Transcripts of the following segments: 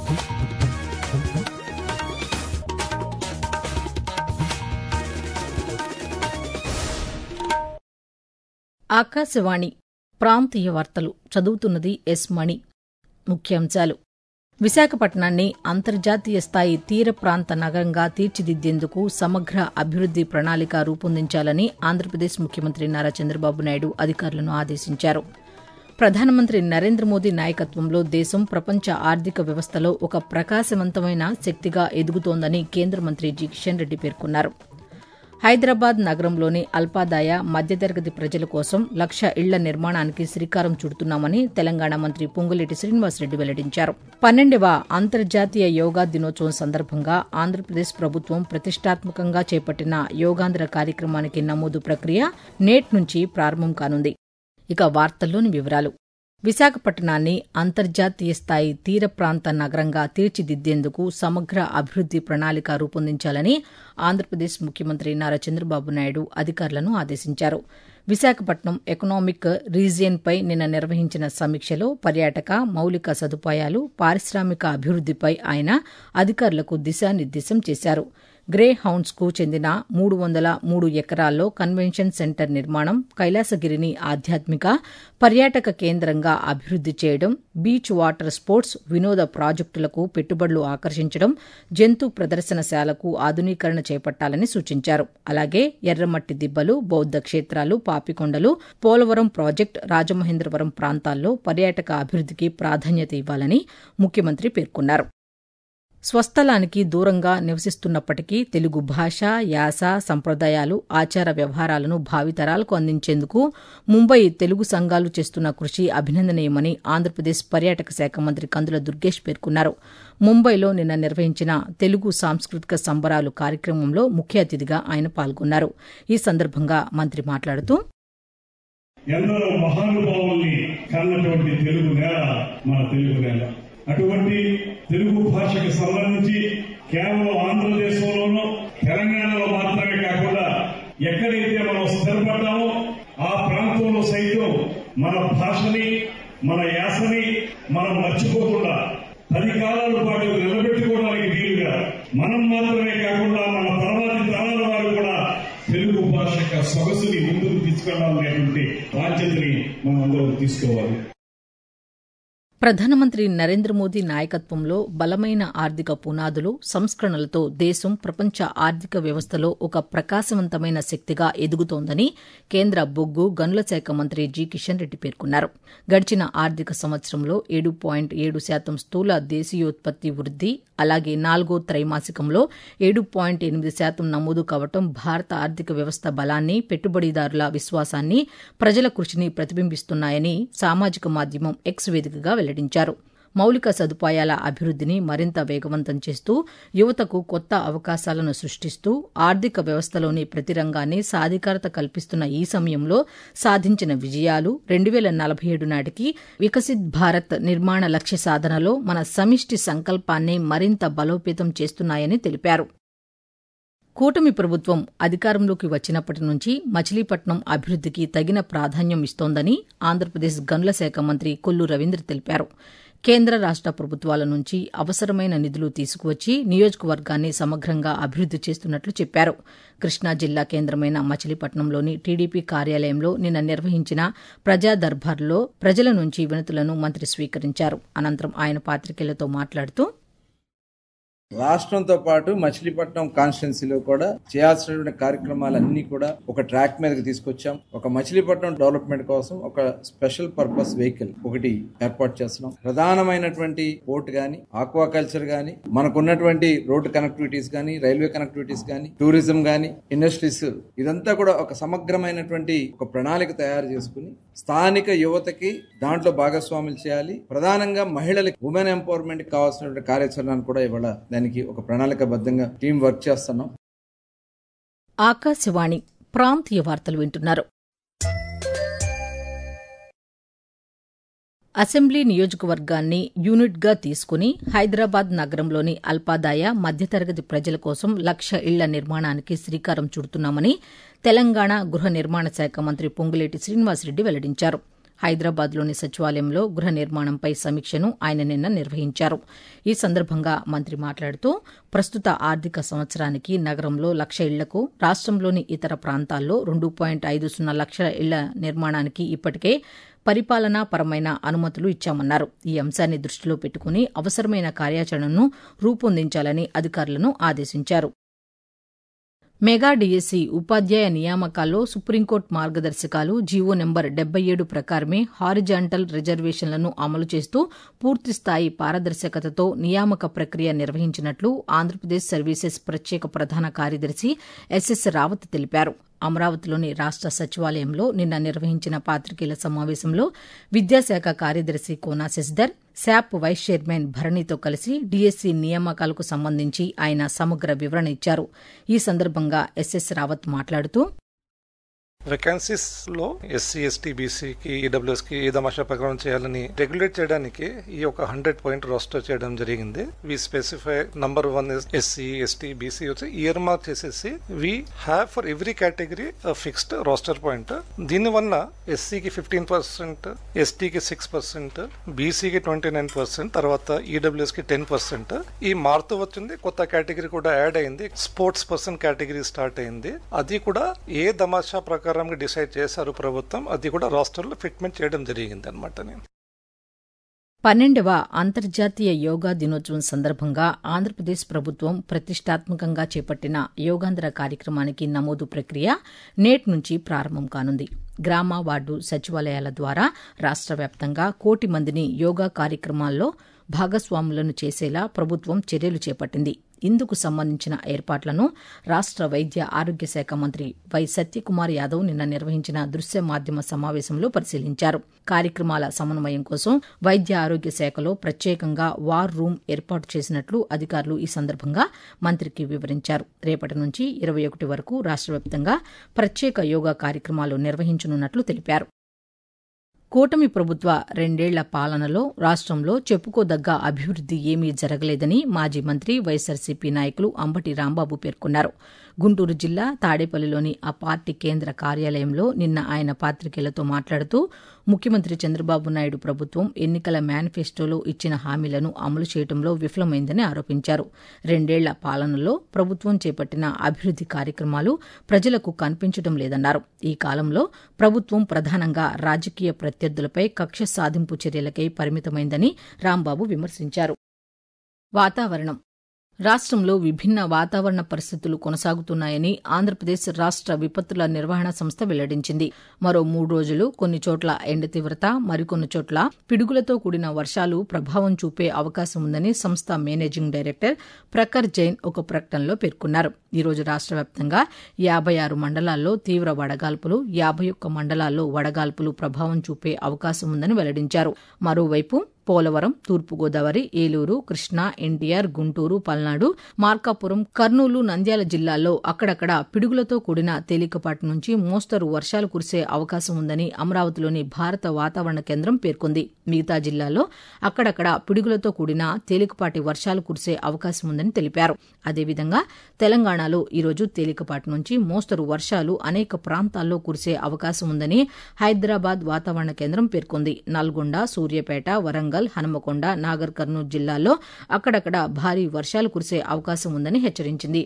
ఆకాశవాణి ప్రాంతీయ వార్తలు చదువుతున్నది ఎస్ మణి. ముఖ్యాంశాలు: విశాఖపట్నాన్ని అంతర్జాతీయ స్థాయి తీర ప్రాంత నగరంగా తీర్చిదిద్దేందుకు సమగ్ర అభివృద్ది ప్రణాళిక రూపొందించాలని ఆంధ్రప్రదేశ్ ముఖ్యమంత్రి నారా చంద్రబాబు నాయుడు అధికారులను ఆదేశించారు. ప్రధానమంత్రి నరేంద్ర మోదీ నాయకత్వంలో దేశం ప్రపంచ ఆర్థిక వ్యవస్థలో ఒక ప్రకాశవంతమైన శక్తిగా ఎదుగుతోందని కేంద్ర మంత్రి జి కిషన్ రెడ్డి పేర్కొన్నారు. హైదరాబాద్ నగరంలోని అల్పాదాయ మధ్యతరగతి ప్రజల కోసం 1,00,000 ఇళ్ల నిర్మాణానికి శ్రీకారం చుడుతున్నామని తెలంగాణ మంత్రి పొంగులేటి శ్రీనివాసరెడ్డి వెల్లడించారు. 12వ అంతర్జాతీయ యోగా దినోత్సవం సందర్భంగా ఆంధ్రప్రదేశ్ ప్రభుత్వం ప్రతిష్టాత్మకంగా చేపట్టిన యోగాంధ్ర కార్యక్రమానికి నమోదు ప్రక్రియ నేటి నుంచి ప్రారంభం కానుంది. ఇక వార్తల్లోని వివరాలు: విశాఖపట్నాన్ని అంతర్జాతీయ స్థాయి తీర ప్రాంత నగరంగా తీర్చిదిద్దేందుకు సమగ్ర అభివృద్ది ప్రణాళిక రూపొందించాలని ఆంధ్రప్రదేశ్ ముఖ్యమంత్రి నారా చంద్రబాబు నాయుడు అధికారులను ఆదేశించారు. విశాఖపట్నం ఎకనామిక్ రీజియన్పై నిన్న నిర్వహించిన సమీక్షలో పర్యాటక, మౌలిక సదుపాయాలు, పారిశ్రామిక అభివృద్దిపై ఆయన అధికారులకు దిశానిర్దేశం చేశారు. గ్రే హౌండ్స్కు చెందిన 303 ఎకరాల్లో కన్వెన్షన్ సెంటర్ నిర్మాణం, కైలాసగిరిని ఆధ్యాత్మిక, పర్యాటక కేంద్రంగా అభివృద్ది చేయడం, బీచ్ వాటర్ స్పోర్ట్స్, వినోద ప్రాజెక్టులకు పెట్టుబడులు ఆకర్షించడం, జంతు ప్రదర్శనశాలకు ఆధునీకరణ చేపట్టాలని సూచించారు. అలాగే ఎర్రమట్టి దిబ్బలు, బౌద్ధ క్షేత్రాలు, పాపికొండలు, పోలవరం ప్రాజెక్టు, రాజమహేంద్రవరం ప్రాంతాల్లో పర్యాటక అభివృద్దికి ప్రాధాన్యత ఇవ్వాలని ముఖ్యమంత్రి పేర్కొన్నారు. స్వస్థలానికి దూరంగా నివసిస్తున్నప్పటికీ తెలుగు భాష, యాస, సంప్రదాయాలు, ఆచార వ్యవహారాలను భావితరాలకు అందించేందుకు ముంబై తెలుగు సంఘాలు చేస్తున్న కృషి అభినందనీయమని ఆంధ్రప్రదేశ్ పర్యాటక శాఖ మంత్రి కందుల దుర్గేష్ పేర్కొన్నారు. ముంబైలో నిన్న నిర్వహించిన తెలుగు సాంస్కృతిక సంబరాలు కార్యక్రమంలో ముఖ్య అతిథిగా ఆయన పాల్గొన్నారు. ఈ సందర్భంగా మంత్రి మాట్లాడుతూ, ఎందరో మహానుభావుల్ని కన్నటువంటి తెలుగు నేల మన తెలుగు నేల. అటువంటి తెలుగు భాషకు సంబంధించి కేవలం ఆంధ్రదేశంలోనూ తెలంగాణలో మాత్రమే కాకుండా ఎక్కడైతే మనం స్థిరపడ్డామో ఆ ప్రాంతంలో సైతం మన భాషని, మన యాసని మనం మర్చిపోకుండా 10 కాలాల పాటు నిలబెట్టుకోవడానికి వీలుగా మనం మాత్రమే కాకుండా మన తర్వాతి తరాల వారు కూడా తెలుగు భాష యొక్క సొగసుని ముందుకు తీసుకెళ్లాలనేటువంటి బాధ్యతని మనం అందరం తీసుకోవాలి. ప్రధానమంత్రి నరేంద్ర మోదీ నాయకత్వంలో బలమైన ఆర్థిక పునాదులు, సంస్కరణలతో దేశం ప్రపంచ ఆర్థిక వ్యవస్థలో ఒక ప్రకాశవంతమైన శక్తిగా ఎదుగుతోందని కేంద్ర బొగ్గు, గనుల శాఖ మంత్రి జి కిషన్ రెడ్డి పేర్కొన్నారు. గడిచిన ఆర్థిక సంవత్సరంలో 7.7% స్థూల దేశీయోత్పత్తి వృద్ది, అలాగే 4వ త్రైమాసికంలో 7.8% నమోదు కావడం భారత ఆర్థిక వ్యవస్థ బలాన్ని, పెట్టుబడిదారుల విశ్వాసాన్ని, ప్రజల కృషిని ప్రతిబింబిస్తున్నాయని సామాజిక మాధ్యమం ఎక్స్ వేదికగా వెల్లడించారు. మౌలిక సదుపాయాల అభివృద్దిని మరింత వేగవంతం చేస్తూ, యువతకు కొత్త అవకాశాలను సృష్టిస్తూ, ఆర్థిక వ్యవస్థలోని ప్రతి రంగాన్ని సాధికారత కల్పిస్తున్న ఈ సమయంలో సాధించిన విజయాలు 2047 నాటికి వికసిత్ భారత్ నిర్మాణ లక్ష్య సాధనలో మన సమిష్టి సంకల్పాన్ని మరింత బలోపేతం చేస్తున్నాయని తెలిపారు. కూటమి ప్రభుత్వం అధికారంలోకి వచ్చినప్పటి నుంచి మచిలీపట్నం అభివృద్దికి తగిన ప్రాధాన్యం ఇస్తోందని ఆంధ్రప్రదేశ్ గనుల శాఖ మంత్రి కొల్లు రవీంద్ర తెలిపారు. కేంద్ర రాష్ట ప్రభుత్వాల నుంచి అవసరమైన నిధులు తీసుకువచ్చి నియోజకవర్గాన్ని సమగ్రంగా అభివృద్ది చేస్తున్నట్లు చెప్పారు. కృష్ణా జిల్లా కేంద్రమైన మచిలీపట్నంలోని టీడీపీ కార్యాలయంలో నిన్న నిర్వహించిన ప్రజా దర్బార్లో ప్రజల నుంచి వినతులను మంత్రి స్వీకరించారు. అనంతరం ఆయన పాతికేయులతో మాట్లాడుతూ, రాష్ట్రంతో పాటు మచిలీపట్నం కాన్స్టిట్యున్సీలో కూడా చేయాల్సినటువంటి కార్యక్రమాలన్నీ కూడా ఒక ట్రాక్ మీదకి తీసుకొచ్చాం. ఒక మచిలీపట్నం డెవలప్మెంట్ కోసం ఒక స్పెషల్ పర్పస్ వెహికల్ ఒకటి ఏర్పాటు చేస్తున్నాం. ప్రధానమైనటువంటి పోర్ట్ గాని, ఆక్వాకల్చర్ గాని, మనకున్నటువంటి రోడ్డు కనెక్టివిటీస్ గాని, రైల్వే కనెక్టివిటీస్ గాని, టూరిజం గాని, ఇండస్ట్రీస్, ఇదంతా కూడా ఒక సమగ్రమైనటువంటి ఒక ప్రణాళిక తయారు చేసుకుని స్థానిక యువతకి దాంట్లో భాగస్వాములు చేయాలి. ప్రధానంగా మహిళలకి, ఉమెన్ ఎంపవర్మెంట్ కి కావాల్సినటువంటి కార్యాచరణను కూడా ఇవాళ దానికి ఒక ప్రణాళికబద్ధంగా టీం వర్క్ చేస్తున్నాం. ఆకాశవాణి ప్రాంతీయ వార్తలు వింటున్నారు. అసెంబ్లీ నియోజకవర్గాన్ని యూనిట్గా తీసుకుని హైదరాబాద్ నగరంలోని అల్పాదాయ మధ్యతరగతి ప్రజల కోసం 1,00,000 ఇళ్ల నిర్మాణానికి శ్రీకారం చుడుతున్నామని తెలంగాణ గృహ నిర్మాణ శాఖ మంత్రి పొంగులేటి శ్రీనివాసరెడ్డి వెల్లడించారు. హైదరాబాద్లోని సచివాలయంలో గృహ నిర్మాణంపై సమీక్షను ఆయన నిన్న నిర్వహించారు. ఈ సందర్భంగా మంత్రి మాట్లాడుతూ ప్రస్తుత ఆర్థిక సంవత్సరానికి నగరంలో 1,00,000 ఇళ్లకు, రాష్ట్రంలోని ఇతర ప్రాంతాల్లో 2.50 లక్షల ఇళ్ల నిర్మాణానికి ఇప్పటికే పరిపాలనా పరమైన అనుమతులు ఇచ్చామన్నారు. ఈ అంశాన్ని దృష్టిలో పెట్టుకుని అవసరమైన కార్యాచరణను రూపొందించాలని అధికారులను ఆదేశించారు. మెగా డీఎస్సీ ఉపాధ్యాయ నియామకాల్లో సుప్రీంకోర్టు మార్గదర్శకాలు జీవో నెంబర్ 77 ప్రకారమే హారిజాంటల్ రిజర్వేషన్లను అమలు చేస్తూ పూర్తిస్థాయి పారదర్శకతతో నియామక ప్రక్రియ నిర్వహించినట్లు ఆంధ్రప్రదేశ్ సర్వీసెస్ ప్రత్యేక ప్రధాన కార్యదర్శి ఎస్ఎస్ రావత్ తెలిపారు. అమరావతిలోని రాష్ట సచివాలయంలో నిన్న నిర్వహించిన పాతికేయుల సమావేశంలో విద్యాశాఖ కార్యదర్శి కోనా శశిధర్, శాప్ వైస్ చైర్మన్ భరణితో కలిసి డీఎస్సీ నియామకాలకు సంబంధించి ఆయన సమగ్ర వివరణ ఇచ్చారు. ఈ సందర్భంగా ఎస్ఎస్ రావత్ మాట్లాడుతూ వేకెన్సీస్ లో ఎస్సీ, ఎస్టీ, బీసీకి, ఈడబ్ల్యూఎస్ కి ఏ దమాషా ప్రకారం చేయాలని రెగ్యులేట్ చేయడానికి ఈ ఒక 100 పాయింట్ రోస్టర్ చేయడం జరిగింది. We specify number 1 SC, ST, BC వచ్చి ఇయర్ మార్క్ చేసేసి we have for every category fixed roster point. దీనివల్ల ఎస్సీకి 15%, ఎస్టీకి 6%, బీసీకి 29%, తర్వాత ఈడబ్ల్యూఎస్ కి 10%. ఈ మారుతూ వచ్చింది. కొత్త కేటగిరీ కూడా యాడ్ అయింది. స్పోర్ట్స్ పర్సన్ కేటగిరీ స్టార్ట్ అయింది. అది కూడా ఏ దమాషా ప్రకారం డిసైడ్ చేశారు ప్రభుత్వం, అది కూడా రాష్ట్రంలో ఫిట్మెంట్ చేయడం జరిగింది అనమాట. 12వ అంతర్జాతీయ యోగా దినోత్సవం సందర్భంగా ఆంధ్రప్రదేశ్ ప్రభుత్వం ప్రతిష్టాత్మకంగా చేపట్టిన యోగాంధ్ర కార్యక్రమానికి నమోదు ప్రక్రియ నేటి నుంచి ప్రారంభం కానుంది. గ్రామ, వార్డు సచివాలయాల ద్వారా రాష్ట్ర వ్యాప్తంగా 1 కోటి మందిని యోగా కార్యక్రమాల్లో భాగస్వాములను చేసేలా ప్రభుత్వం చర్యలు చేపట్టింది. ఇందుకు సంబంధించిన ఏర్పాట్లను రాష్ట్ర వైద్య ఆరోగ్య శాఖ మంత్రి వై సత్యకుమార్ యాదవ్ నిన్న నిర్వహించిన దృశ్య మాధ్యమ సమావేశంలో పరిశీలించారు. కార్యక్రమాల సమన్వయం కోసం వైద్య ఆరోగ్య శాఖలో ప్రత్యేకంగా వార్ రూమ్ ఏర్పాటు చేసినట్లు అధికారులు ఈ సందర్భంగా మంత్రికి వివరించారు. రేపటి నుంచి 21 వరకు రాష్ట్ర వ్యాప్తంగా ప్రత్యేక యోగా కార్యక్రమాలు నిర్వహించనున్నట్లు తెలిపారు. కూటమి ప్రభుత్వ 2 ఏళ్ల పాలనలో రాష్ట్రంలో చెప్పుకోదగ్గ అభివృద్ది ఏమీ జరగలేదని మాజీ మంత్రి వైఎస్సార్సీపీ నాయకులు అంబటి రాంబాబు పేర్కొన్నారు. గుంటూరు జిల్లా తాడేపల్లిలోని ఆ పార్టీ కేంద్ర కార్యాలయంలో నిన్న ఆయన పాతికేయులతో మాట్లాడుతూ ముఖ్యమంత్రి చంద్రబాబు నాయుడు ప్రభుత్వం ఎన్నికల మేనిఫెస్టోలో ఇచ్చిన హామీలను అమలు చేయడంలో విఫలమైందని ఆరోపించారు. 2 ఏళ్ల పాలనలో ప్రభుత్వం చేపట్టిన అభివృద్ది కార్యక్రమాలు ప్రజలకు కనిపించడం లేదన్నారు. ఈ కాలంలో ప్రభుత్వం ప్రధానంగా రాజకీయ ప్రత్యర్థులపై కక్ష సాధింపు చర్యలకై పరిమితమైందని రాంబాబు విమర్శించారు. వాతావరణం. రాష్ట్రంలో విభిన్న వాతావరణ పరిస్థితులు కొనసాగుతున్నాయని ఆంధ్రప్రదేశ్ రాష్ట్ర విపత్తుల నిర్వహణ సంస్థ వెల్లడించింది. మరో 3 రోజులు కొన్ని చోట్ల ఎండ తీవ్రత, మరికొన్ని చోట్ల పిడుగులతో కూడిన వర్షాలు ప్రభావం చూపే అవకాశం ఉందని సంస్థ మేనేజింగ్ డైరెక్టర్ ప్రఖర్ జైన్ ఒక ప్రకటనలో పేర్కొన్నారు. ఈ రోజు రాష్ట్ర వ్యాప్తంగా 56 మండలాల్లో తీవ్ర వడగాల్పులు, 51 మండలాల్లో వడగాల్పులు ప్రభావం చూపే అవకాశం ఉందని వెల్లడించారు. మరోవైపు పోలవరం, తూర్పుగోదావరి, ఏలూరు, కృష్ణా, ఎన్టీఆర్, గుంటూరు, పల్నాడు, మార్కాపురం, కర్నూలు, నంద్యాల జిల్లాల్లో అక్కడక్కడ పిడుగులతో కూడిన తేలికపాటి నుంచి మోస్తరు వర్షాలు కురిసే అవకాశం ఉందని అమరావతిలోని భారత వాతావరణ కేంద్రం పేర్కొంది. మిగతా జిల్లాల్లో అక్కడక్కడ పిడుగులతో కూడిన తేలికపాటి వర్షాలు కురిసే అవకాశం ఉందని తెలిపారు. అదేవిధంగా తెలంగాణలో ఈరోజు తేలికపాటి నుంచి మోస్తరు వర్షాలు అనేక ప్రాంతాల్లో కురిసే అవకాశం ఉందని హైదరాబాద్ వాతావరణ కేంద్రం పేర్కొంది. నల్గొండ, సూర్యాపేట, వరంగల్, హనుమకొండ, నాగర్ కర్నూలు జిల్లాల్లో అక్కడక్కడ భారీ వర్షాలు కురిసే అవకాశం ఉందని హెచ్చరించింది.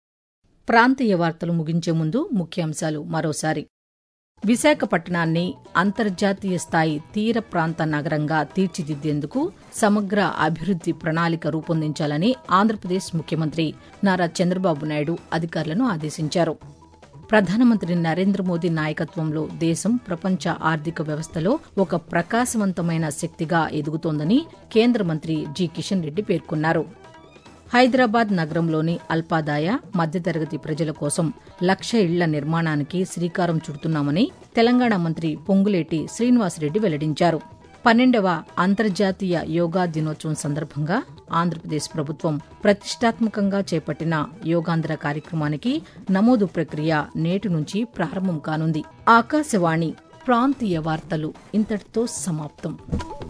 ప్రాంతీయ వార్తలు ముగించే ముందు ముఖ్యాంశాలు మరోసారి. విశాఖపట్నాన్ని అంతర్జాతీయ స్థాయి తీర ప్రాంత నగరంగా తీర్చిదిద్దేందుకు సమగ్ర అభివృద్ది ప్రణాళిక రూపొందించాలని ఆంధ్రప్రదేశ్ ముఖ్యమంత్రి నారా చంద్రబాబు నాయుడు అధికారులను ఆదేశించారు. ప్రధానమంత్రి నరేంద్ర మోదీ నాయకత్వంలో దేశం ప్రపంచ ఆర్థిక వ్యవస్థలో ఒక ప్రకాశవంతమైన శక్తిగా ఎదుగుతోందని కేంద్ర మంత్రి జి కిషన్ రెడ్డి పేర్కొన్నారు. హైదరాబాద్ నగరంలోని అల్పాదాయ, మధ్యతరగతి ప్రజల కోసం 1,00,000 ఇళ్ల నిర్మాణానికి శ్రీకారం చుడుతున్నామని తెలంగాణ మంత్రి పొంగులేటి శ్రీనివాసరెడ్డి వెల్లడించారు. 12వ అంతర్జాతీయ యోగా దినోత్సవం సందర్భంగా ఆంధ్రప్రదేశ్ ప్రభుత్వం ప్రతిష్టాత్మకంగా చేపట్టిన యోగాంధ్ర కార్యక్రమానికి నమోదు ప్రక్రియ నేటి నుంచి ప్రారంభం కానుంది. ఆకాశవాణి ప్రాంతీయ వార్తలు ఇంతటితో సమాప్తం.